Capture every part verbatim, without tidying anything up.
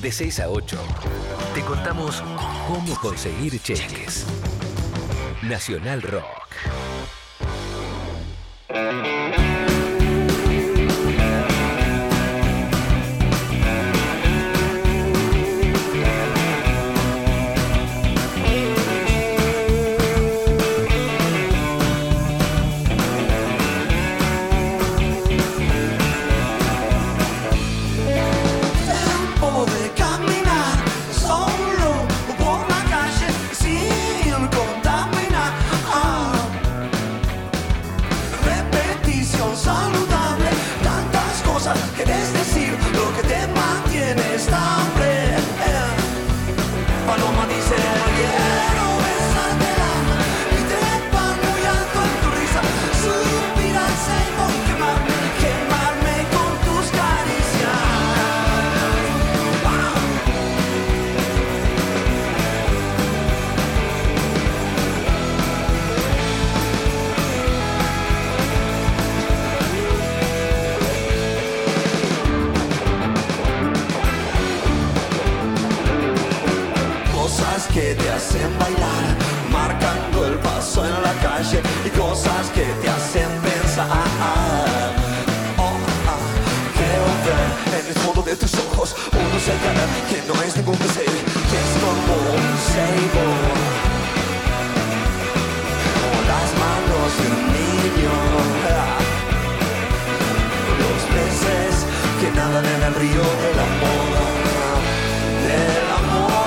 De seis a ocho, te contamos cómo conseguir cheques. Nacional Rock. Que te hacen bailar, marcando el paso en la calle, y cosas que te hacen pensar. Oh, ah, creo ver en el fondo de tus ojos un señal que no es ningún deseo, que es como un ceibo, como las manos de un niño, los peces que nadan en el río del amor, del amor.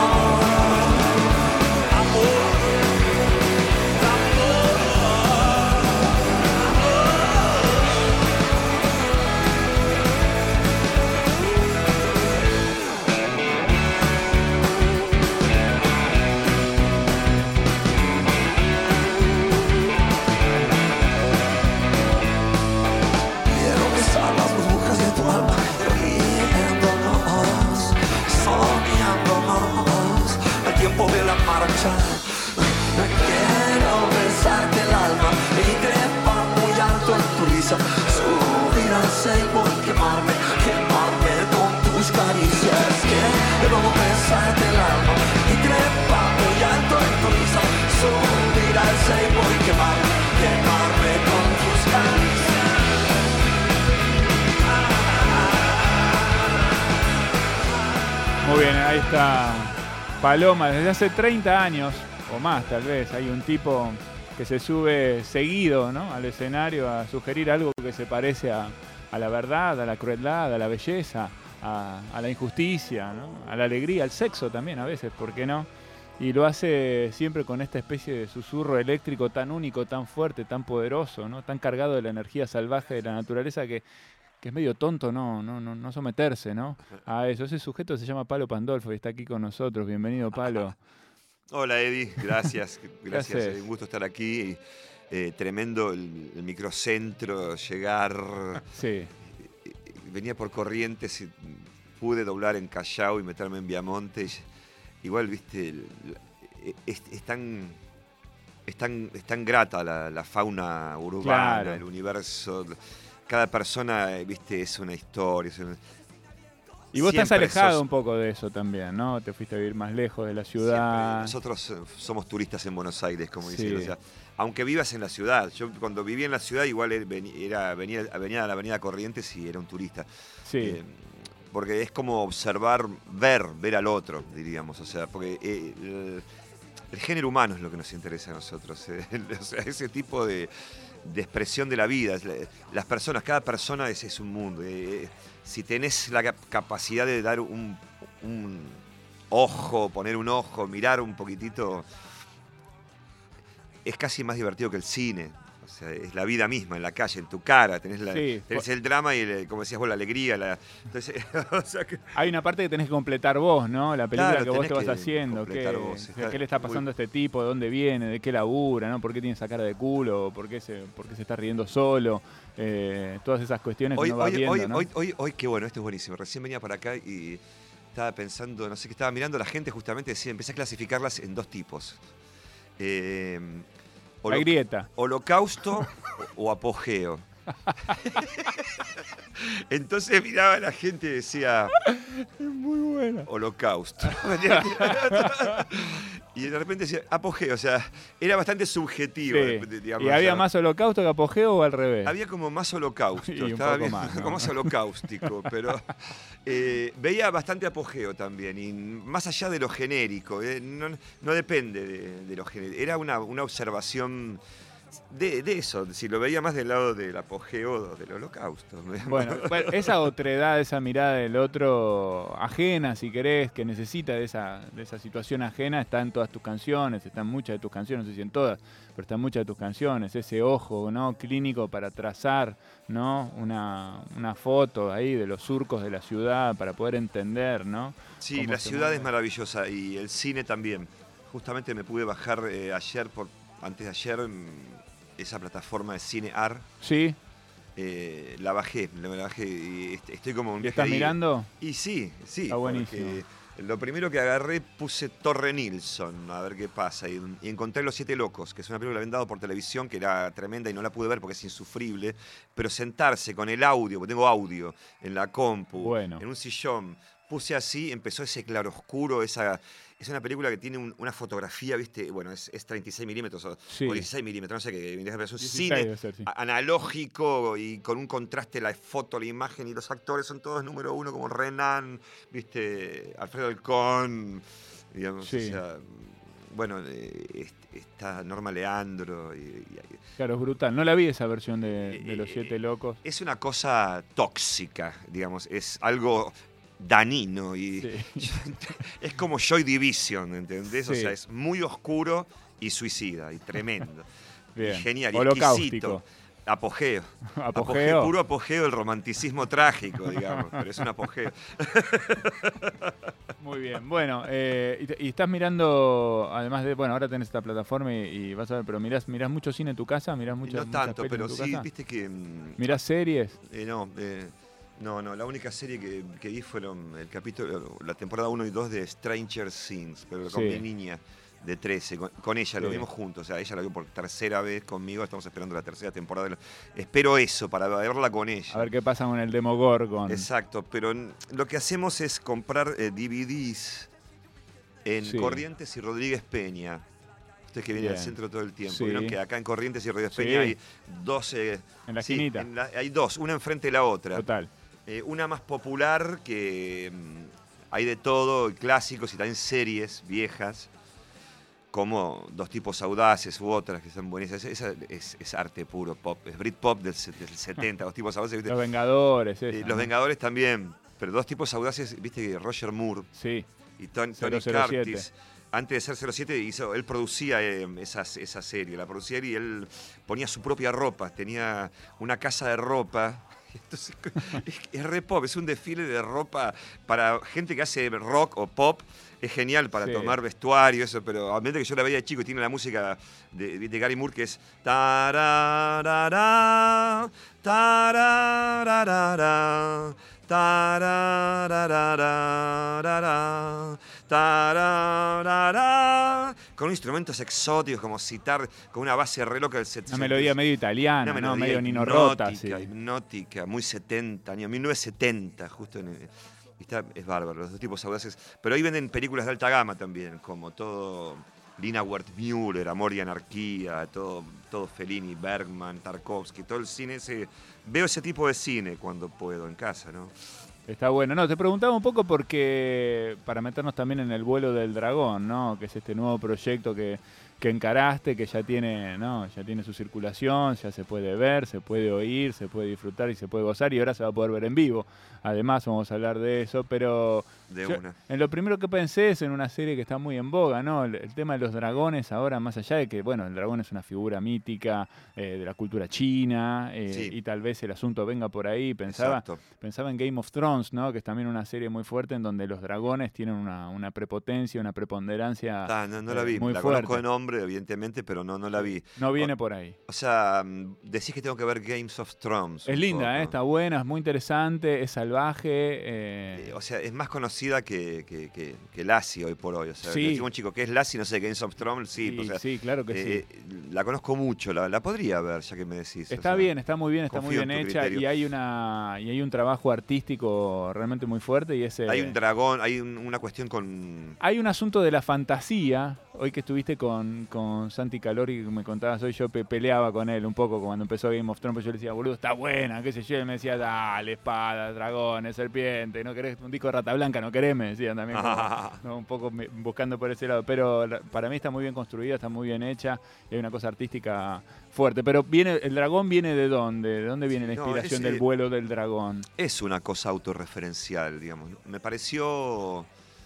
De la marcha, quiero besarte el alma y trepar muy alto en tu risa, subir al ceibo y quemarme, quemarme con tus caricias. Quiero besarte el alma y trepar muy alto en tu risa, subir al ceibo y quemarme, quemarme con tus caricias. Muy bien, ahí está Paloma. Desde hace treinta años o más tal vez hay un tipo que se sube seguido, ¿no?, al escenario a sugerir algo que se parece a, a la verdad, a la crueldad, a la belleza, a, a la injusticia, ¿no?, a la alegría, al sexo también a veces, ¿por qué no? Y lo hace siempre con esta especie de susurro eléctrico tan único, tan fuerte, tan poderoso, ¿no?, tan cargado de la energía salvaje de la naturaleza que que es medio tonto no, no, no, no someterse, ¿no?, a eso. Ese sujeto se llama Palo Pandolfo y está aquí con nosotros. Bienvenido, Palo. Hola, Eddie. Gracias. Gracias. Es un gusto estar aquí. Eh, tremendo el, el microcentro, llegar. Sí. Venía por Corrientes y pude doblar en Callao y meterme en Viamonte. Igual, viste, es, es tan... Es tan, es tan grata la, la fauna urbana, claro, el universo. Cada persona, viste, es una historia. Es una... Y vos Siempre estás alejado sos... un poco de eso también, ¿no? Te fuiste a vivir más lejos de la ciudad. Siempre. Nosotros somos turistas en Buenos Aires, como sí. dicen. O sea, aunque vivas en la ciudad. Yo cuando vivía en la ciudad igual era, venía, venía a la avenida Corrientes y era un turista. Sí. Eh, porque es como observar, ver, ver al otro, diríamos. O sea, porque eh, el, el género humano es lo que nos interesa a nosotros. Eh. O sea, ese tipo de... de expresión de la vida. Las personas, cada persona es, es un mundo. Eh, si tenés la capacidad de dar un, un ojo, poner un ojo, mirar un poquitito, es casi más divertido que el cine. O sea, es la vida misma, en la calle, en tu cara. Tenés, la, sí. tenés el drama y, el, como decías vos, la alegría. La, entonces, o sea que... Hay una parte que tenés que completar vos, ¿no? La película, claro, que vos te vas haciendo. ¿Qué, vos, está, ¿Qué le está pasando muy... a este tipo? ¿De dónde viene? ¿De qué labura? ¿No? ¿Por qué tiene esa cara de culo? ¿Por qué se, por qué se está riendo solo? Eh, todas esas cuestiones hoy, que uno va hoy, viendo, hoy, ¿no? Hoy, hoy, hoy, qué bueno, esto es buenísimo. Recién venía para acá y estaba pensando, no sé qué, estaba mirando a la gente justamente, decía, empecé a clasificarlas en dos tipos. Eh, La grieta. Holocausto o, o apogeo. Entonces miraba a la gente y decía... Es muy bueno. holocausto. Y de repente decía apogeo, o sea, era bastante subjetivo. Sí. Digamos, ¿Y había o sea, más holocausto que apogeo o al revés? había como más holocausto, Y un estaba poco bien, más, ¿no? como más holocaústico, pero eh, veía bastante apogeo también, y más allá de lo genérico, eh, no, no depende de, de lo genérico, era una, una observación de, de eso, si lo veía más del lado del apogeo del holocausto. Bueno, bueno, esa otredad, esa mirada del otro ajena, si querés, que necesita de esa, de esa situación ajena, está en todas tus canciones, está en muchas de tus canciones, no sé si en todas, pero está en muchas de tus canciones, ese ojo, ¿no?, clínico para trazar, ¿no?, una, una foto ahí de los surcos de la ciudad para poder entender, ¿no? Sí, cómo la se ciudad mueve. es maravillosa y el cine también. Justamente me pude bajar eh, ayer, por, antes de ayer, mm, esa plataforma de Cine A R. Sí, Eh, la bajé, la bajé y est- estoy como un ¿y viaje estás ahí. mirando? Y sí, sí. Está buenísimo. Porque lo primero que agarré puse Torre Nilsson, a ver qué pasa. Y, y encontré Los Siete Locos, que es una película que habían dado por televisión, que era tremenda y no la pude ver porque es insufrible. Pero sentarse con el audio, porque tengo audio en la compu, Bueno. en un sillón, puse así, empezó ese claroscuro, esa... Es una película que tiene un- una fotografía, ¿viste? Bueno, es, es treinta y seis milímetros o, Sí. o dieciséis milímetros, no sé qué. Es un dieciséis cine debe ser, sí. a- analógico y con un contraste la foto, la imagen, y los actores son todos número uno, como Renan, ¿viste? Alfredo Alcón, digamos, Sí. o sea, bueno, eh, est- está Norma Leandro. Y, y- Claro, es brutal. No la vi esa versión de, de Eh, Los Siete Locos. es una cosa tóxica, digamos, es algo danino y Sí. es como Joy Division, ¿entendés? O Sí. sea, es muy oscuro y suicida y tremendo. Bien. Y genial, y Holocáustico. exquisito. Apogeo. Apogeo. Puro apogeo del romanticismo trágico, digamos, pero es un apogeo. Muy bien. Bueno, eh, y, te- y estás mirando, además de, bueno, ahora tenés esta plataforma y, y vas a ver, pero mirás, mirás mucho cine en tu casa, mirás muchas, no muchas tanto, pelis pero en tu sí, casa? viste que... mm, ¿Mirás series? eh, no, eh, no, no, la única serie que, que vi fueron el capítulo, la temporada uno y dos de Stranger Things, pero con Sí. mi niña de trece, con, con ella, lo Sí. vimos juntos, o sea, ella la vio por tercera vez conmigo, estamos esperando la tercera temporada. de la- Espero eso, para verla con ella. A ver qué pasa con el Demogorgon. Exacto, pero n- lo que hacemos es comprar eh, D V Ds en Sí. Corrientes y Rodríguez Peña. Ustedes que vienen al Bien. centro todo el tiempo, Sí. vieron que acá en Corrientes y Rodríguez Sí. Peña hay dos... eh, En la sí, esquinita. en la- hay dos, una enfrente de la otra. Total. Eh, una más popular que mm, hay de todo, clásicos y también series viejas, como Dos Tipos Audaces u otras que están buenísimas. Esa es, es arte puro, pop, es Britpop del, se- del setenta, Dos Tipos Audaces. ¿viste? Los Vengadores, Eh, esa, Los ¿no? Vengadores también, pero Dos Tipos Audaces, viste que Roger Moore Sí. y Ton- Tony cero cero siete. Curtis, antes de ser cero siete, hizo, él producía eh, esa, esa serie, la producía él y él ponía su propia ropa, tenía una casa de ropa. Entonces, es, es re pop, es un desfile de ropa para gente que hace rock o pop. Es genial para Sí. tomar vestuario, eso, pero a medida que yo la veía de chico y tiene la música de, de Gary Moore que es tararara, tararara, tararara, tararara, con instrumentos exóticos como citar, con una base re loca del set. Una melodía medio italiana, Una ¿no? melodía Medio Nino Rota. Sí. hipnótica, hipnótica, muy setenta, año mil novecientos setenta, justo en el- y está, es bárbaro, los dos tipos audaces. Pero ahí venden películas de alta gama también, como todo Lina Wertmüller, Amor y Anarquía, todo, todo Fellini, Bergman, Tarkovsky, todo el cine ese. Veo ese tipo de cine cuando puedo en casa, ¿no? Está bueno. No, te preguntaba un poco porque para meternos también en el vuelo del dragón, ¿no? Que es este nuevo proyecto que, que encaraste, que ya tiene, ¿no? Ya tiene su circulación, ya se puede ver, se puede oír, se puede disfrutar y se puede gozar y ahora se va a poder ver en vivo. Además vamos a hablar de eso, pero De yo, una. en lo primero que pensé es en una serie que está muy en boga, ¿no? El, el tema de los dragones ahora, más allá de que, bueno, el dragón es una figura mítica eh, de la cultura china eh, Sí. y tal vez el asunto venga por ahí. Pensaba, Exacto. pensaba en Game of Thrones, ¿no? Que es también una serie muy fuerte en donde los dragones tienen una, una prepotencia, una preponderancia Ah, no, no la eh, vi, muy la fuerte. conozco de nombre, evidentemente, pero no, no la vi. No viene por ahí. O sea, mm, decís que tengo que ver Games of Thrones. Es un linda, poco. ¿eh? Está buena, es muy interesante, es salvaje. Eh, eh, O sea, es más conocida conocida que, que, que, que Lassie hoy por hoy. O sea, Sí. decimos un chico que es Lassie, no sé, Games of Thrones, sí. Sí, o sea, sí, claro que eh, sí. La conozco mucho, la, la podría ver, ya que me decís. Está o sea, bien, está muy bien, está muy confío en bien tu hecha criterio. y hay una y hay un trabajo artístico realmente muy fuerte y ese Hay un dragón, hay un- una cuestión con... hay un asunto de la fantasía. Hoy que estuviste con, con Santi Calori, que me contabas hoy, yo pe- peleaba con él un poco cuando empezó Game of Thrones, pues yo le decía, boludo, está buena, qué sé yo, y él me decía, dale, espadas, dragones, serpiente, no querés un disco de Rata Blanca, no querés, me decían también, como, ¿no? Un poco me- buscando por ese lado, pero la- para mí está muy bien construida, está muy bien hecha, y hay una cosa artística fuerte, pero viene el dragón viene de dónde, ¿de dónde viene la No, inspiración es, del eh, vuelo del dragón? Es una cosa autorreferencial, digamos. Me pareció... O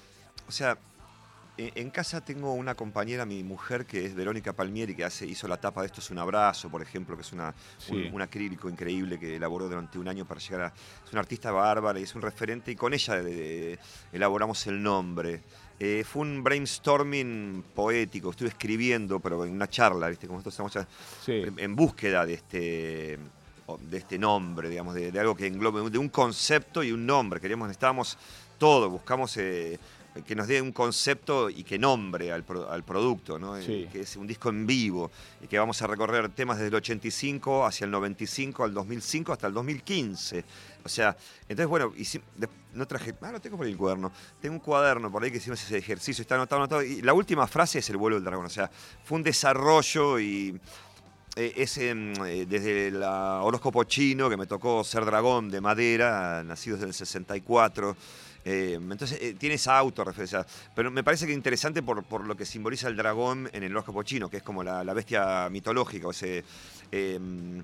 sea, en, en casa tengo una compañera, mi mujer, que es Verónica Palmieri, que hace, hizo la tapa de Esto es un abrazo, por ejemplo, que es una, Sí. un, un acrílico increíble que elaboró durante un año para llegar a... Es una artista bárbara y es un referente, y con ella de, de, elaboramos el nombre. Eh, fue un brainstorming poético, estuve escribiendo, pero en una charla, ¿viste? Como nosotros estamos Sí. en, en búsqueda de este... de este nombre, digamos, de, de algo que englobe, de un concepto y un nombre. Queríamos, necesitábamos todo, buscamos eh, que nos dé un concepto y que nombre al, pro, al producto, ¿no? Sí. Eh, que es un disco en vivo y que vamos a recorrer temas desde el ochenta y cinco hacia el noventa y cinco, al dos mil cinco hasta el dos mil quince. O sea, entonces, bueno, y si, de, no traje, ah, lo tengo por ahí el cuaderno, tengo un cuaderno por ahí que hicimos ese ejercicio, está anotado, anotado, y la última frase es el vuelo del dragón. O sea, fue un desarrollo y... Eh, es eh, desde el horóscopo chino, que me tocó ser dragón de madera, nacido desde el sesenta y cuatro. Eh, entonces eh, tiene esa autorreferencia. Pero me parece que es interesante por, por lo que simboliza el dragón en el horóscopo chino, que es como la, la bestia mitológica, o ese, eh,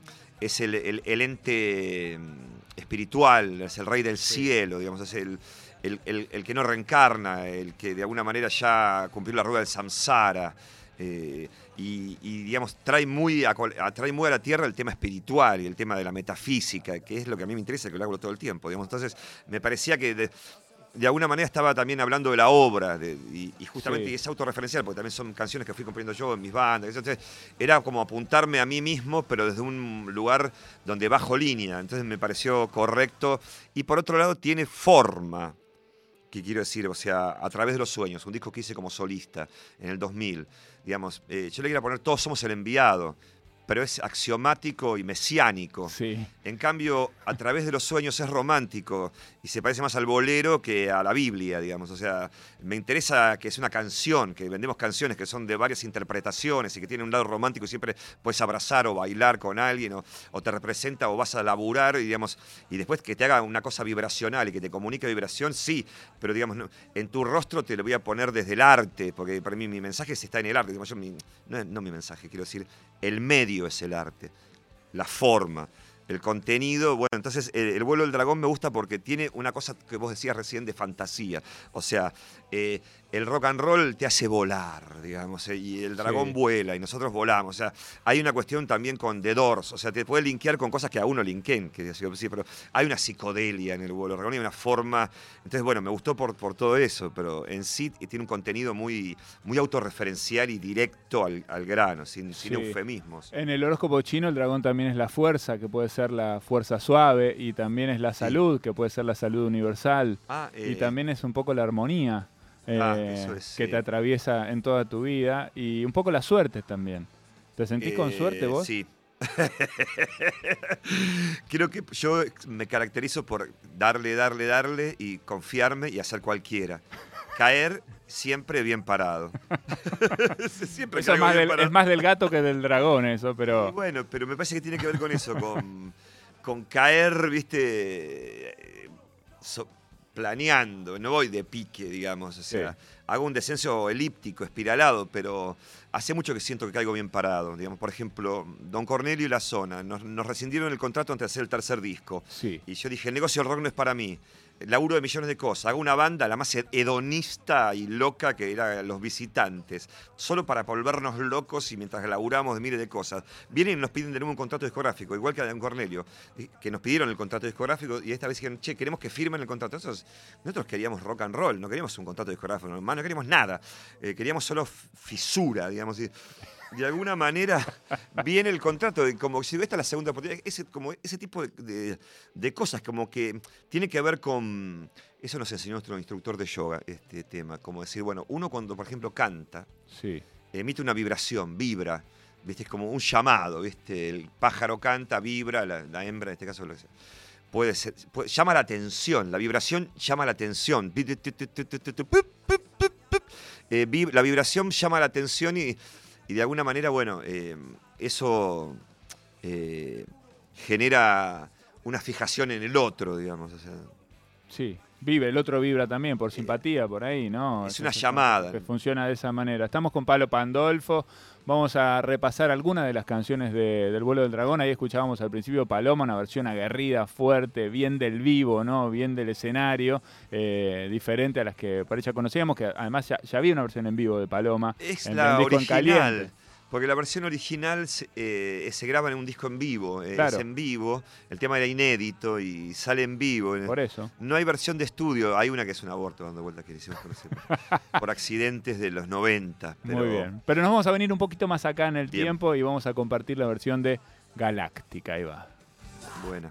es el, el, el ente espiritual, es el rey del Sí. cielo, digamos, es el, el, el, el que no reencarna, el que de alguna manera ya cumplió la rueda del samsara. Eh, y, y, digamos, trae muy, a, trae muy a la tierra el tema espiritual y el tema de la metafísica, que es lo que a mí me interesa, que lo hago todo el tiempo. Digamos. Entonces, me parecía que de, de alguna manera estaba también hablando de la obra, de, y, y justamente Sí. es autorreferencial, porque también son canciones que fui componiendo yo en mis bandas. Entonces, era como apuntarme a mí mismo, pero desde un lugar donde bajo línea. Entonces, me pareció correcto. Y por otro lado, tiene forma. ¿Qué quiero decir? O sea, A través de los sueños, un disco que hice como solista en el dos mil. Digamos, eh, yo le quería poner Todos somos el enviado, pero es axiomático y mesiánico. Sí. En cambio, A través de los sueños es romántico y se parece más al bolero que a la Biblia, digamos. O sea, me interesa que es una canción, que vendemos canciones que son de varias interpretaciones y que tienen un lado romántico y siempre puedes abrazar o bailar con alguien o, o te representa o vas a laburar y, digamos, y después que te haga una cosa vibracional y que te comunique vibración, sí, pero digamos, no, en tu rostro te lo voy a poner desde el arte, porque para mí mi mensaje está en el arte. Digamos, yo, mi, no, no mi mensaje, quiero decir, el medio es el arte, la forma, el contenido. Bueno, entonces el, el vuelo del dragón me gusta porque tiene una cosa que vos decías recién de fantasía. O sea, eh, el rock and roll te hace volar, digamos, eh, y el dragón Sí. vuela y nosotros volamos. O sea, hay una cuestión también con The Doors, o sea, te puede linkear con cosas que a uno linken, que sí, pero hay una psicodelia en el vuelo del dragón, hay una forma. Entonces, bueno, me gustó por, por todo eso, pero en sí tiene un contenido muy, muy autorreferencial y directo al, al grano, sin, sin Sí. eufemismos. En el horóscopo chino el dragón también es la fuerza, que puede ser la fuerza suave, y también es la Sí. salud, que puede ser la salud universal, Ah, y eh, también es un poco la armonía eh, Ah, eso es, que eh. te atraviesa en toda tu vida, y un poco la suerte también. ¿Te sentís con Eh, suerte vos? Sí. Creo que yo me caracterizo por darle, darle, darle y confiarme y hacer cualquiera. Caer siempre bien parado. Siempre Eso es caigo más, bien del, parado. es más del gato que del dragón eso, Y pero bueno, pero me parece que tiene que ver con eso, con, con caer, viste, eh, so- planeando, no voy de pique, digamos, o sea, Sí. hago un descenso elíptico, espiralado, pero hace mucho que siento que caigo bien parado, digamos, por ejemplo, Don Cornelio y La Zona, nos, nos rescindieron el contrato antes de hacer el tercer disco, sí. y yo dije, el negocio del rock no es para mí. Laburo de millones de cosas. Hago una banda, la más hedonista y loca que era Los Visitantes, solo para volvernos locos y mientras laburamos de miles de cosas. Vienen y nos piden de nuevo un contrato discográfico, igual que a Don Cornelio, que nos pidieron el contrato discográfico y esta vez dijeron, che, queremos que firmen el contrato. Nosotros, nosotros queríamos rock and roll, no queríamos un contrato disgográfico, no, no queríamos nada. Eh, queríamos solo fisura, digamos. Y, de alguna manera viene el contrato, de como si esta es la segunda oportunidad, ese, como ese tipo de, de, de cosas, como que tiene que ver con, eso nos enseñó nuestro instructor de yoga, este tema, como decir, bueno, uno cuando, por ejemplo, canta, Sí. emite una vibración, vibra, ¿viste? Es como un llamado, ¿viste? El pájaro canta, vibra, la, la hembra, en este caso, lo que sea. Puede ser, puede, llama la atención, la vibración llama la atención. Eh, vib, la vibración llama la atención y, y de alguna manera, bueno, eh, eso eh, genera una fijación en el otro, digamos. O sea, Sí, vive, el otro vibra también, por simpatía, por ahí, ¿no? es una llamada. Que funciona de esa manera. Estamos con Palo Pandolfo, vamos a repasar algunas de las canciones de, del Vuelo del Dragón. Ahí escuchábamos al principio Paloma, una versión aguerrida, fuerte, bien del vivo, ¿no? Bien del escenario, eh, diferente a las que por ahí ya conocíamos, que además ya, ya había una versión en vivo de Paloma. Es en la el disco En original. Caliente. Porque la versión original se, eh, se graba en un disco en vivo, eh, Claro. es en vivo, el tema era inédito y sale en vivo. Por eso. No hay versión de estudio, hay una que es un aborto dando vueltas que le hicimos por, ese- por accidentes de los noventa. Pero Muy bien. Pero nos vamos a venir un poquito más acá en el Bien. tiempo y vamos a compartir la versión de Galáctica. Ahí va. Buena.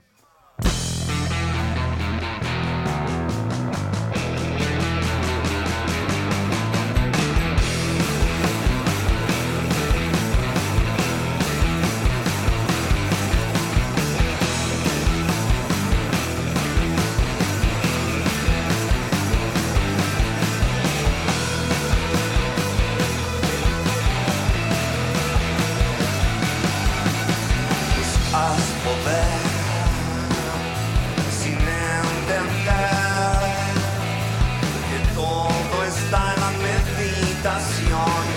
Haz poder sin entender que todo está en la meditación.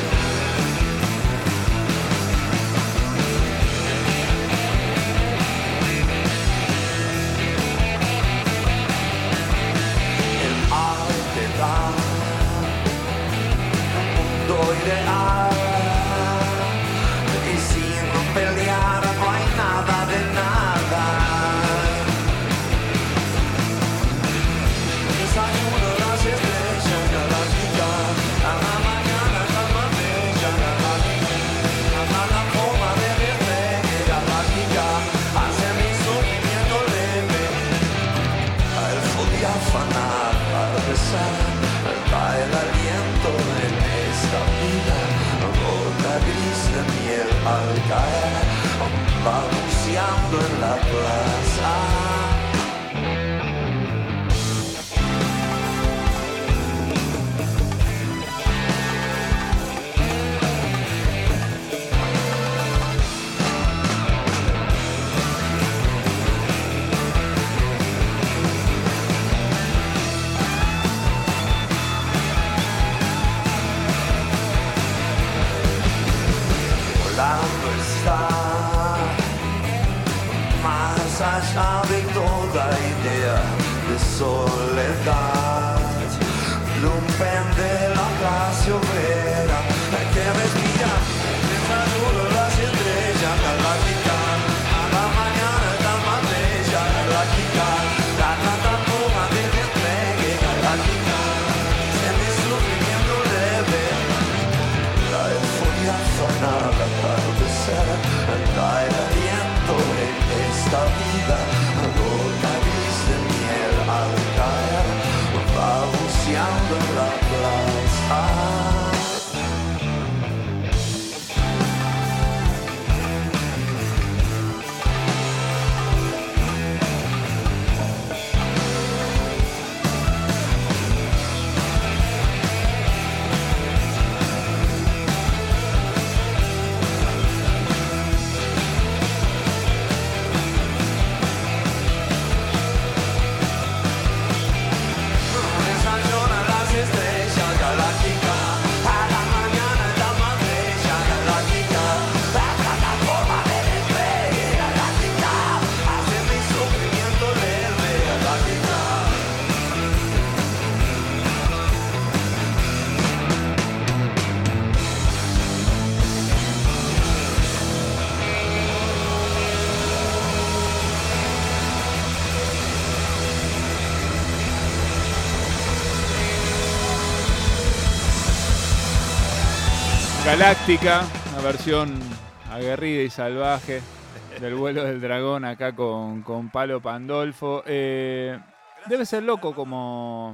El arte da un mundo ideal. Y sin pelear no hay nada de nada. Desayuno las estrellas galácticas, a la mañana calma bella galáctica, a la forma de despegue galáctica, hace mi sufrimiento leve. A él podía afanar para besar, da el aliento en esta vida. Gota gris de miel al caer, va buceando en la plaza. Volando está más allá de toda idea de soledad. Lumpen de la clase obrera que respira desayuno las estrellas galácticas. A la mañana está más bella galáctica, la plataforma de despegue galáctica. En mi sufrimiento leve, la euforia sonada para ser, da el aliento en esta vida. Gota gris de miel al caer, va buceando en la plaza. Desayunan las estrellas galácticas, a la mañana está más bella galáctica, la plataforma de despegue galáctica, hace mi sufrimiento leve galáctica. Galáctica, Una versión aguerrida y salvaje del vuelo del dragón acá con, con Palo Pandolfo. Eh, debe ser loco como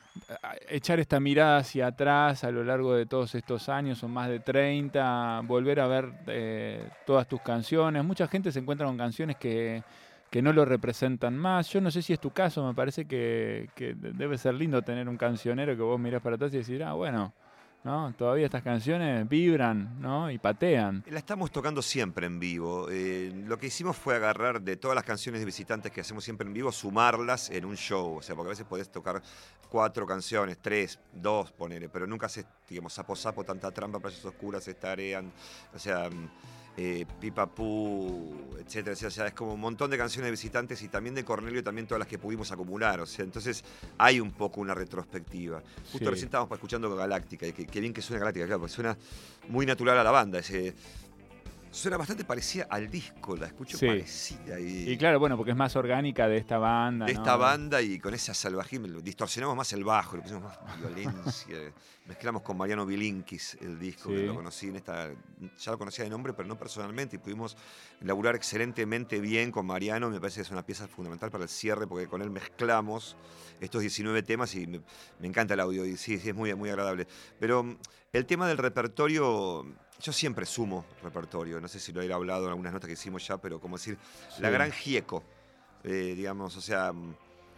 echar esta mirada hacia atrás a lo largo de todos estos años, son más de treinta, volver a ver eh, todas tus canciones. Mucha gente se encuentra con canciones que, que no lo representan más. Yo no sé si es tu caso, me parece que, que debe ser lindo tener un cancionero que vos mirás para atrás y decís, ah, bueno, ¿no? Todavía estas canciones vibran, ¿no? Y patean. La estamos tocando siempre en vivo. Eh, lo que hicimos fue agarrar de todas las canciones de visitantes que hacemos siempre en vivo, sumarlas en un show. O sea, porque a veces podés tocar cuatro canciones, tres, dos, ponele, pero nunca haces, digamos, sapo sapo, tanta trampa, playas oscuras, estarean, o sea, eh, Pipapú, etcétera, etcétera. O sea, es como un montón de canciones de visitantes y también de Cornelio, también todas las que pudimos acumular. O sea, entonces hay un poco una retrospectiva. Justo Sí. recién estábamos escuchando Galáctica, y que, que bien que suena Galáctica, claro, porque suena muy natural a la banda. Ese, suena bastante parecida al disco, la escucho Sí. parecida. Y, Y claro, bueno, porque es más orgánica de esta banda, de ¿no? esta banda y con esa salvajismo, distorsionamos más el bajo, le pusimos más violencia. Mezclamos con Mariano Bilinkis el disco, Sí. que lo conocí en esta. Ya lo conocía de nombre, pero no personalmente, y pudimos laburar excelentemente bien con Mariano. Me parece que es una pieza fundamental para el cierre, porque con él mezclamos estos diecinueve temas y me, me encanta el audio, y sí, sí, es muy, muy agradable. Pero mm, el tema del repertorio, yo siempre sumo repertorio, no sé si lo he hablado en algunas notas que hicimos ya, pero como decir, la Sí. gran Gieco, eh, digamos, o sea. mm,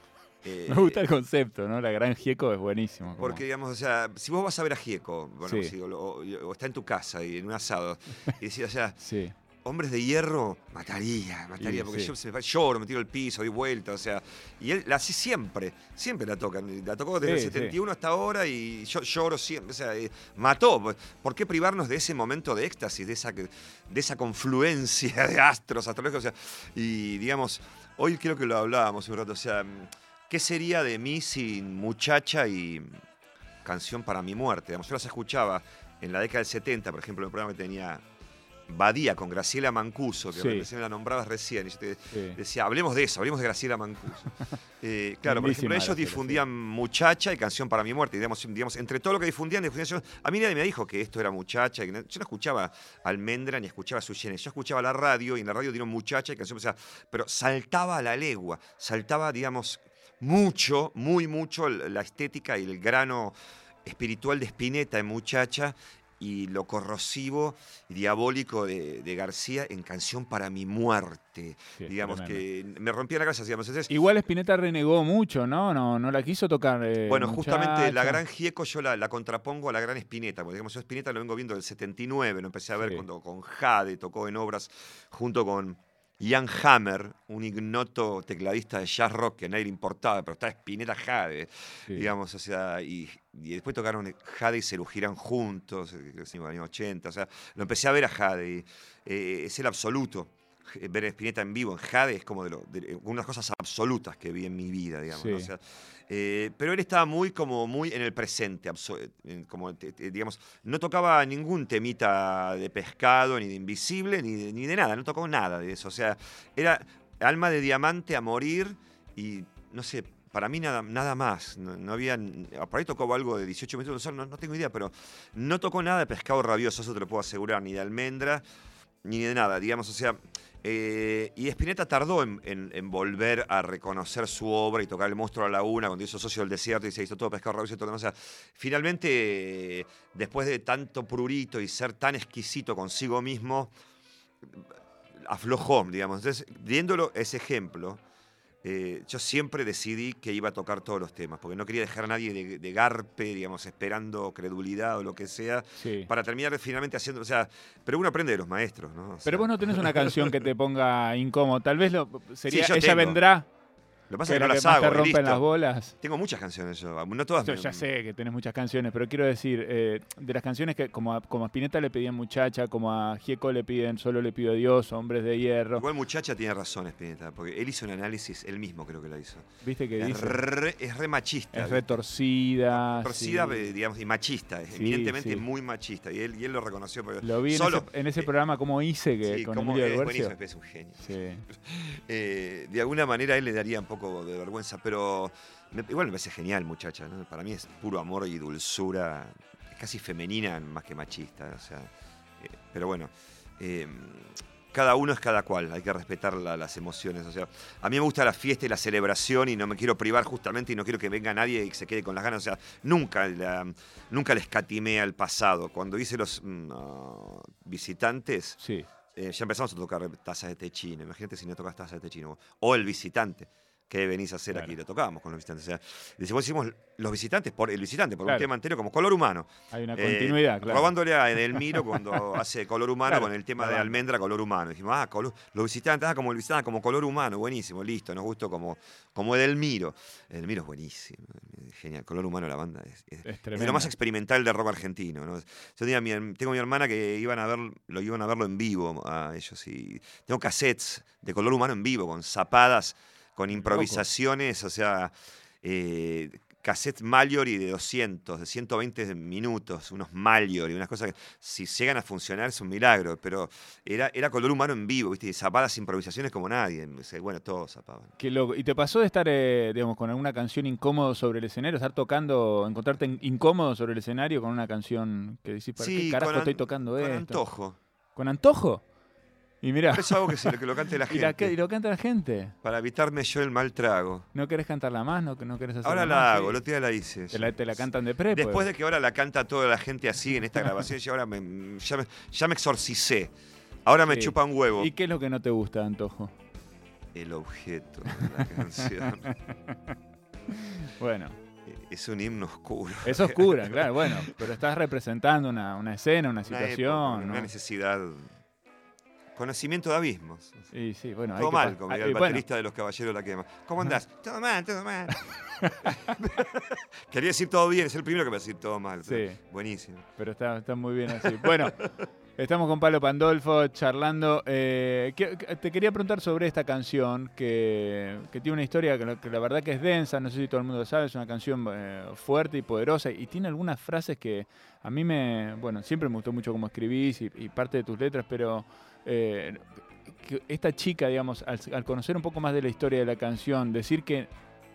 eh, Me gusta el concepto, ¿no? La gran Gieco es buenísimo. como- Porque, digamos, o sea, si vos vas a ver a Gieco, bueno, Sí. si- o, o- o está en tu casa y en un asado, y decís, o sea, Sí. Hombres de Hierro, mataría, mataría, Y porque sí. yo se me fa- lloro, me tiro al piso, doy vuelta, o sea, y él la hace siempre, siempre la tocan, la tocó desde Sí, el setenta y uno hasta ahora y yo lloro siempre, o sea, eh, mató, pues, ¿por qué privarnos de ese momento de éxtasis, de esa, de esa confluencia de astros astrológicos? O sea, y digamos, hoy creo que lo hablábamos un rato, o sea, ¿qué sería de mí sin Muchacha y Canción para mi muerte? Digamos, yo las escuchaba en la década del setenta, por ejemplo, en el programa que tenía Badía con Graciela Mancuso, que Sí. recién la nombrabas recién, y yo te Sí. decía, hablemos de eso, hablemos de Graciela Mancuso. Eh, claro, por ejemplo, Lindísima ellos Graciela, difundían Muchacha y Canción para mi muerte, y digamos, digamos, entre todo lo que difundían, difundían yo- a mí nadie me dijo que esto era Muchacha, y que no- yo no escuchaba Almendra ni escuchaba Suyenes, yo escuchaba la radio, y en la radio dieron Muchacha y Canción, o sea, pero saltaba a la legua, saltaba, digamos, mucho, muy mucho la estética y el grano espiritual de Spinetta en Muchacha, y lo corrosivo y diabólico de, de García en Canción para mi muerte. Sí, digamos tremendo. que me rompía la cabeza, digamos. Entonces, Igual Spinetta renegó mucho, ¿no? No, no la quiso tocar. eh, bueno, justamente la Muchacha. gran Gieco yo la, la contrapongo a la gran Spinetta, porque digamos, yo Spinetta lo vengo viendo del setenta y nueve, lo empecé a ver Sí. cuando con Jade tocó en obras junto con Ian Hammer, un ignoto tecladista de jazz rock que a nadie le importaba, pero está Spinetta Jade, Sí. digamos, o sea, y, y después tocaron Jade y Serú Girán juntos, eh, que en los años ochenta, o sea, lo empecé a ver a Jade, y eh, es el absoluto. Eh, Ver a Spinetta en vivo en Jade es como de, lo, de unas cosas absolutas que vi en mi vida, digamos. Sí. ¿no? O sea, eh, pero él estaba muy, como muy en el presente, abso- en- como, te- te- digamos, no tocaba ningún temita de Pescado, ni de Invisible, ni de, ni de nada, no tocó nada de eso. O sea, era alma de diamante a morir y, no sé, para mí nada, nada más. No, no había, por ahí tocó algo de dieciocho minutos, no, no tengo idea, pero no tocó nada de Pescado Rabioso, eso te lo puedo asegurar, ni de Almendra, ni de nada, digamos, o sea. Eh, y Spinetta tardó en, en- en volver a reconocer su obra y tocar El monstruo de la laguna cuando hizo Socio del Desierto y se hizo todo Pescado Rabioso y todo lo demás. O sea, finalmente, eh, después de tanto prurito y ser tan exquisito consigo mismo, aflojó, digamos. Entonces, viéndolo ese ejemplo, eh, yo siempre decidí que iba a tocar todos los temas, porque no quería dejar a nadie de, de garpe, digamos, esperando credulidad o lo que sea, Sí. para terminar finalmente haciendo, o sea, pero uno aprende de los maestros, ¿no? O Pero sea, vos no tenés una canción que te ponga incómodo. Tal vez lo, sería Sí, yo Ella tengo. vendrá, Lo que pasa que es que no la que las más hago, te y rompen listo. las bolas. Tengo muchas canciones yo, no todas. Yo me- ya sé que tenés muchas canciones, pero quiero decir, eh, de las canciones que como a, como a Spinetta le pedían Muchacha, como a Gieco le piden Solo le pido a Dios, Hombres de Hierro. Igual Muchacha tiene razón, Spinetta, porque él hizo un análisis, él mismo creo que lo hizo. ¿Viste que Es dice? re, es re machista. Es retorcida. Torcida, sí. eh, digamos, y machista, Sí, evidentemente sí. muy machista, y él, y él lo reconoció. Porque Lo vi en solo, ese, en ese eh, programa como hice que sí, con como- Emilio es del buenísimo, Guercio. es un genio. Sí. Eh, de alguna manera a él le daría un poco de vergüenza, pero me- igual me parece genial, Muchacha, ¿no? Para mí es puro amor y dulzura, es casi femenina más que machista, o sea, pero bueno, eh, cada uno es cada cual, hay que respetar la, las emociones. O sea, a mí me gusta la fiesta y la celebración y no me quiero privar justamente y no quiero que venga nadie y se quede con las ganas. O sea, nunca, la, nunca le escatimé al pasado. Cuando hice los uh, visitantes, Sí. eh, ya empezamos a tocar tazas de té chino. Imagínate si no tocas tazas de té chino. O el visitante. ¿Qué venís a hacer Claro. aquí? Lo tocábamos con los visitantes. O sea, decimos, hicimos los visitantes por el visitante, por Claro. un tema entero como color humano. Hay una Eh, continuidad, claro. Robándole a Edelmiro cuando hace color humano Claro, con el tema la de banda. almendra, color humano. Dijimos, ah, color- los visitantes, ah, como el visitante, como color humano, buenísimo, listo, nos gustó como, como Edelmiro. Edelmiro es buenísimo, genial. Color humano, la banda es, es- Es es tremendo. lo más experimental de rock argentino, ¿no? Yo tenía mi- tengo mi hermana que iban a ver, lo iban a verlo en vivo a ellos y tengo cassettes de color humano en vivo con zapadas, con improvisaciones, o sea, eh, cassettes Mallory de doscientos, de ciento veinte minutos, unos Mallory, unas cosas que si llegan a funcionar es un milagro, pero era, era color humano en vivo, ¿viste? Y zapadas improvisaciones como nadie. Bueno, todos zapaban. Qué loco. ¿Y te pasó de estar, eh, digamos, con alguna canción incómodo sobre el escenario, estar tocando, encontrarte in- incómodo sobre el escenario con una canción que decís, ¿para qué carajo con estoy an- tocando con esto? antojo. ¿Con antojo? Y mirá, Por eso hago que, se, que lo cante la y, la gente. ca- y lo canta la gente. Para evitarme yo el mal trago. ¿No querés cantarla más? ¿No, no querés hacerla Ahora más? la hago, Sí. el otro día la hice. Te la, te la cantan de pre, Después pues. de que ahora la canta toda la gente así en esta grabación, yo ahora me, ya, me, ya me exorcicé. Ahora me Sí. chupa un huevo. ¿Y qué es lo que no te gusta de Antojo? El objeto de la canción. Bueno, Es un himno oscuro. es oscura, claro, bueno, pero estás representando una, una escena, una Una situación, época, ¿no? una necesidad. Conocimiento de abismos. Sí, sí, bueno. hay Todo que mal, pa- como ah, diría eh, el bueno, baterista de Los Caballeros de la Quema. ¿Cómo andás? Todo mal, todo mal. Quería decir todo bien, es el primero que me va a decir todo mal. pero Sí. Buenísimo. pero está, está muy bien así. Bueno, estamos con Palo Pandolfo charlando. Eh, que- que- te quería preguntar sobre esta canción que, que tiene una historia que, la- que la verdad que es densa, no sé si todo el mundo lo sabe, es una canción eh, fuerte y poderosa y tiene algunas frases que a mí me, bueno, siempre me gustó mucho cómo escribís y, y parte de tus letras, pero eh, que esta chica, digamos, al, al conocer un poco más de la historia de la canción, decir que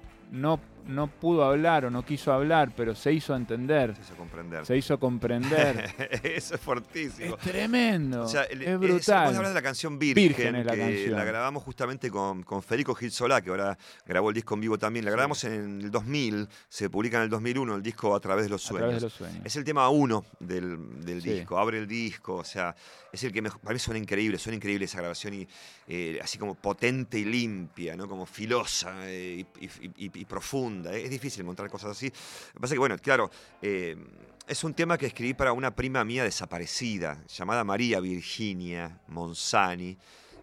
no, no pudo hablar o no quiso hablar, pero se hizo entender, Se hizo comprender. se hizo comprender. Eso es fortísimo. Es tremendo, O sea, el- es Vos brutal. hablas de la canción Virgen, Virgen es la que canción. la grabamos justamente con, con Federico Gil Solá, que ahora grabó el disco en vivo también. La Sí. grabamos en el dos mil, se publica en el dos mil uno el disco A Través de los A Sueños. través de los sueños. Es el tema uno del, del Sí. disco, abre el disco, o sea, es el que mejor, para mí suena increíble, suena increíble esa grabación y eh, así como potente y limpia, ¿no? Como filosa eh, y, y- y- y profunda. Es difícil encontrar cosas así. Lo que pasa es que, bueno, claro, eh, es un tema que escribí para una prima mía desaparecida, llamada María Virginia Monzani,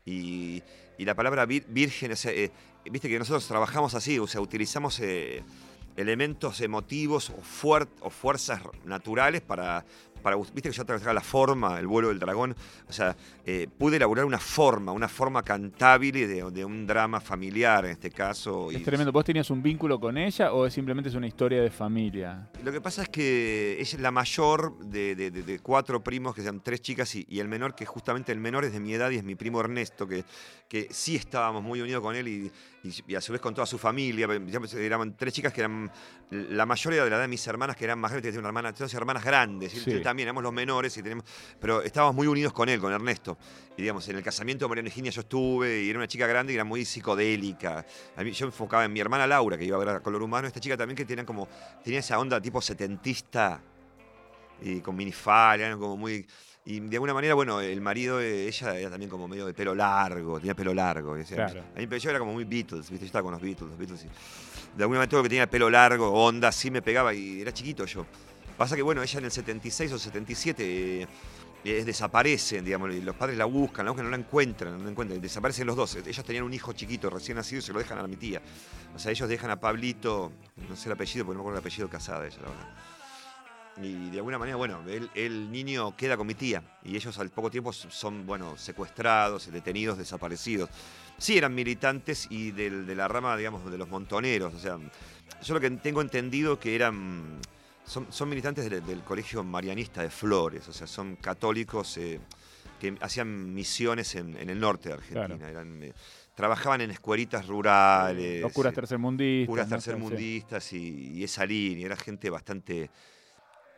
y, y la palabra vir- virgen, o sea, eh, viste que nosotros trabajamos así, o sea, utilizamos eh, elementos emotivos o, fuer- o fuerzas naturales para, para, viste que yo trabajaba la forma, el vuelo del dragón, o sea, eh, pude elaborar una forma, una forma cantable de, de un drama familiar en este caso. Es y- tremendo. ¿Vos tenías un vínculo con ella o es simplemente es una historia de familia? Lo que pasa es que ella es la mayor de, de- de- de cuatro primos, que sean tres chicas, y, y el menor, que justamente el menor es de mi edad y es mi primo Ernesto, que, que sí estábamos muy unidos con él y, y- y a su vez con toda su familia. Eran tres chicas que eran, la mayoría de la edad de mis hermanas, que eran más grandes, tenía una hermana, dos hermanas grandes, y Sí. él también, éramos los menores, y tenemos, pero estábamos muy unidos con él, con Ernesto. Y digamos, en el casamiento de Mariana Virginia yo estuve, y era una chica grande y era muy psicodélica. A mí, yo me enfocaba en mi hermana Laura, que iba a ver a Color Humano, esta chica también que tenía como, tenía esa onda tipo setentista, y con minifalda, eran como muy... Y de alguna manera, bueno, el marido de ella era también como medio de pelo largo, tenía pelo largo. y, o sea, Claro. A mí yo era como muy Beatles, ¿viste? Yo estaba con los Beatles, los Beatles. Y de alguna manera todo lo que tenía pelo largo, onda, así me pegaba y era chiquito yo. Pasa que, bueno, ella en el setenta y seis o setenta y siete... eh, eh, desaparecen, digamos, y los padres la buscan, la buscan, no la encuentran, no la encuentran, desaparecen los dos. Ellos tenían un hijo chiquito, recién nacido, y se lo dejan a mi tía. O sea, ellos dejan a Pablito, no sé el apellido, porque no me acuerdo el apellido Casada, ella, la verdad. Y de alguna manera, bueno, el, el niño queda con mi tía, y ellos al poco tiempo son, bueno, secuestrados, detenidos, desaparecidos. Sí, eran militantes y del- de la rama, digamos, de los montoneros. O sea, yo lo que tengo entendido que eran... Son, son militantes del, del colegio marianista de Flores, o sea, son católicos eh, que hacían misiones en, en el norte de Argentina. Claro. Eran, eh, trabajaban en escuelitas rurales. Los curas eh, tercermundistas. curas ¿no? tercermundistas y, y esa línea. Era gente bastante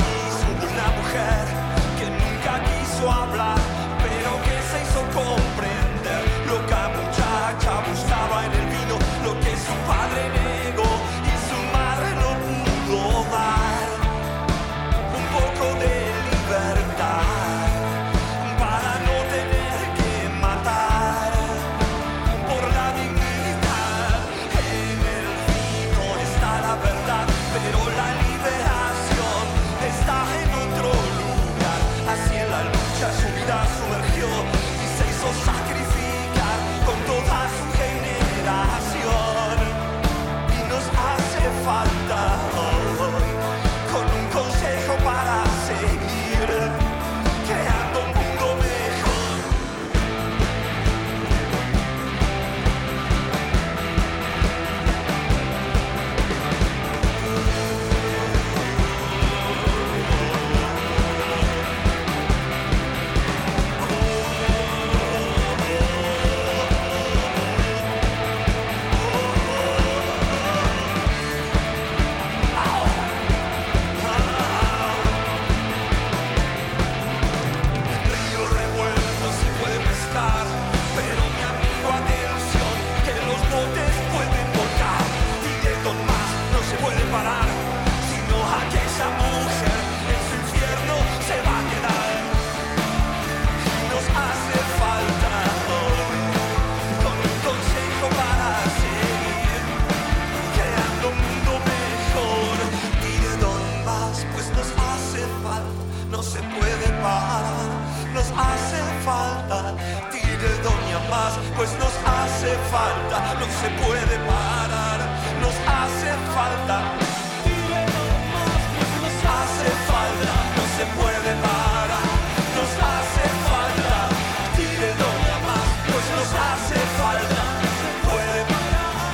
más, pues nos hace falta, no se puede parar, nos hace falta. Tire nomás, pues nos hace falta, no se puede parar, nos hace falta. Tire nomás, pues nos hace falta, no se puede parar.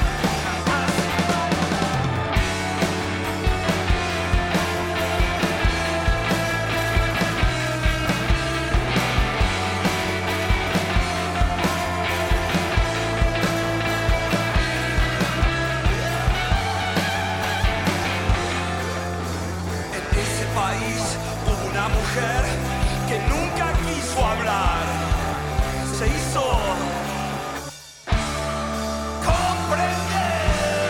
Una mujer que nunca quiso hablar, se hizo comprender.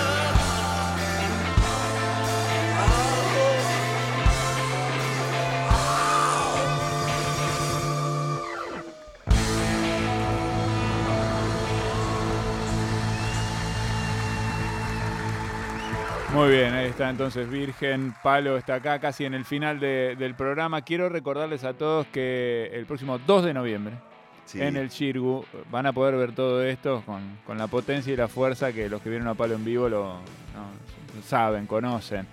Muy bien, ahí está entonces Virgen. Palo está acá casi en el final de, del programa. Quiero recordarles a todos que el próximo dos de noviembre sí. en el Xirgu van a poder ver todo esto con, con la potencia y la fuerza que los que vieron a Palo en vivo lo, no, saben, conocen.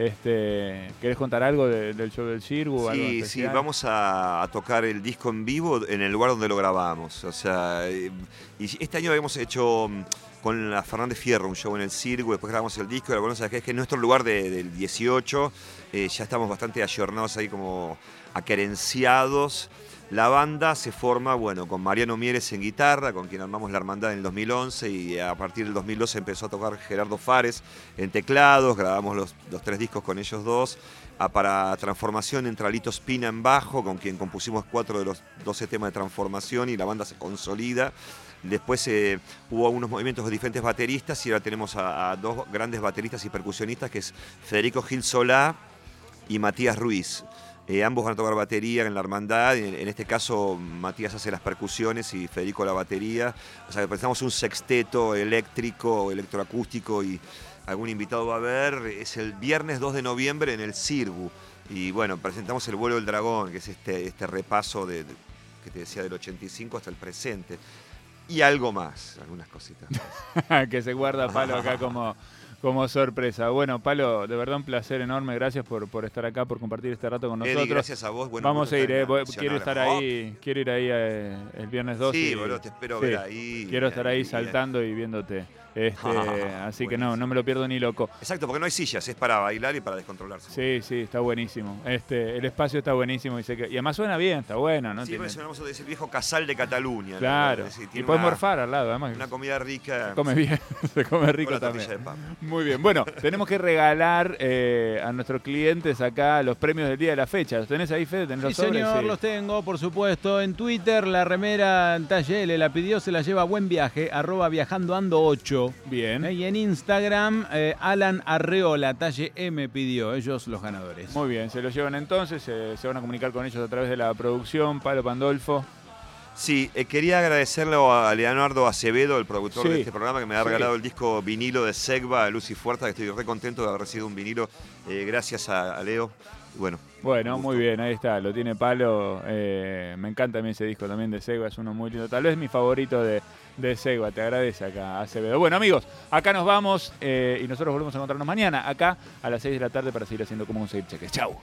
Este, ¿Querés contar algo de, del show del Xirgu? Sí, sí, vamos a, a tocar el disco en vivo en el lugar donde lo grabamos. O sea, y este año habíamos hecho con la Fernández Fierro un show en el Xirgu, después grabamos el disco, y bueno, es que en nuestro lugar de, del dieciocho eh, ya estamos bastante ayornados ahí, como aquerenciados. La banda se forma, bueno, con Mariano Mieres en guitarra, con quien armamos La Hermandad en el dos mil once, y a partir del dos mil doce empezó a tocar Gerardo Fares en teclados, grabamos los, los tres discos con ellos dos. A, para Transformación entra Lito Spina en bajo, con quien compusimos cuatro de los doce temas de Transformación, y la banda se consolida. Después eh, hubo unos movimientos de diferentes bateristas, y ahora tenemos a, a dos grandes bateristas y percusionistas, que es Federico Gil Solá y Matías Ruiz. Eh, ambos van a tocar batería en La Hermandad. En, en este caso, Matías hace las percusiones y Federico la batería. O sea, que presentamos un sexteto eléctrico, electroacústico, y algún invitado va a haber. Es el viernes dos de noviembre en el Xirgu. Y bueno, presentamos El Vuelo del Dragón, que es este, este repaso de, de, que te decía del ochenta y cinco hasta el presente. Y algo más, algunas cositas más. Que se guarda Palo acá como, como sorpresa. Bueno, Palo, de verdad un placer enorme. Gracias por, por estar acá, por compartir este rato con nosotros. Eddie, gracias a vos. Bueno, vamos a ir, eh, quiero estar ahí, quiero ir ahí eh, el viernes dos. Sí, y, boludo, te espero sí, ver ahí. Quiero estar ahí ahí saltando y viéndote. Este, ah, así que no, no me lo pierdo ni loco. Exacto, porque no hay sillas, es para bailar y para descontrolarse. Sí, sí, está buenísimo. Este, el espacio está buenísimo y, sé que, y además suena bien, está bueno, ¿no? Sí, pero es el viejo casal de Cataluña. Claro, ¿no? Es decir, y puedes una, morfar al lado, además. Una comida rica. Se come bien, se come rico también. Muy bien, bueno, tenemos que regalar eh, a nuestros clientes acá los premios del día de la fecha. ¿Los tenés ahí, Fede? ¿Tenés los sí, sobres? señor, Sí. los tengo, por supuesto. En Twitter, la remera en talle L la pidió, se la lleva Buen Viaje, arroba viajando ando ocho. Bien. Eh, y en Instagram, eh, Alan Arreola, talle M pidió, ellos los ganadores. Muy bien, se los llevan entonces, eh, se van a comunicar con ellos a través de la producción. Palo Pandolfo. Sí, eh, quería agradecerle a Leonardo Acevedo, el productor Sí. de este programa, que me ha Sí. regalado el disco vinilo de Segva, Lucy Fuerza, que estoy re contento de haber recibido un vinilo, eh, gracias a, a Leo. Bueno, Bueno, muy bien, ahí está, lo tiene Palo. Eh, me encanta a mí ese disco también de Segva, es uno muy lindo. Tal vez mi favorito de, de Segva, te agradece acá Acevedo. Bueno, amigos, acá nos vamos eh, y nosotros volvemos a encontrarnos mañana, acá a las seis de la tarde para seguir haciendo como un Seguir Cheques. Chau.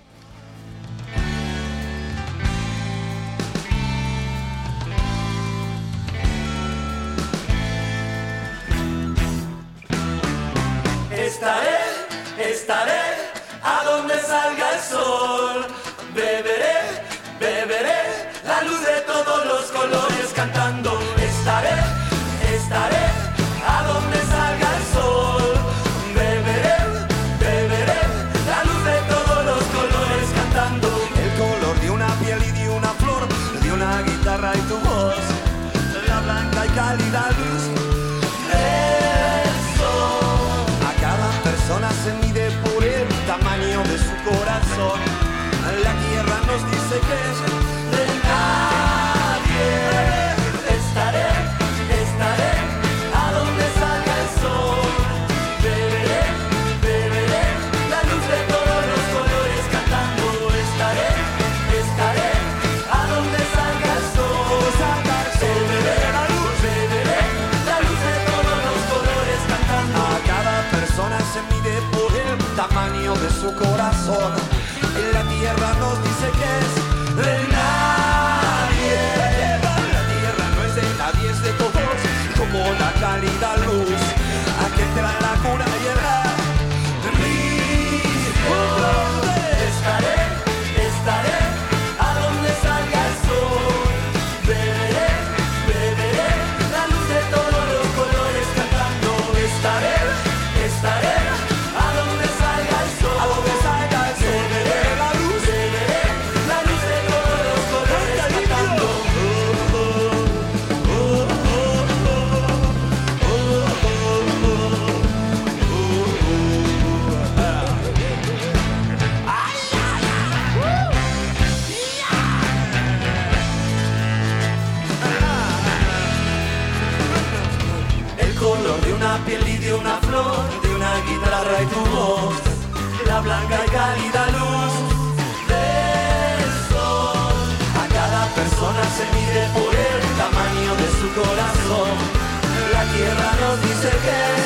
Estaré, estaré a donde salga el sol. Beberé, beberé la luz de todos los colores cantando. Estaré, estaré a donde salga el sol. Beberé, beberé la luz de todos los colores. una piel y de una flor, de una guitarra y tu voz, la blanca y cálida luz del sol. A cada persona se mide por el tamaño de su corazón. La tierra nos dice que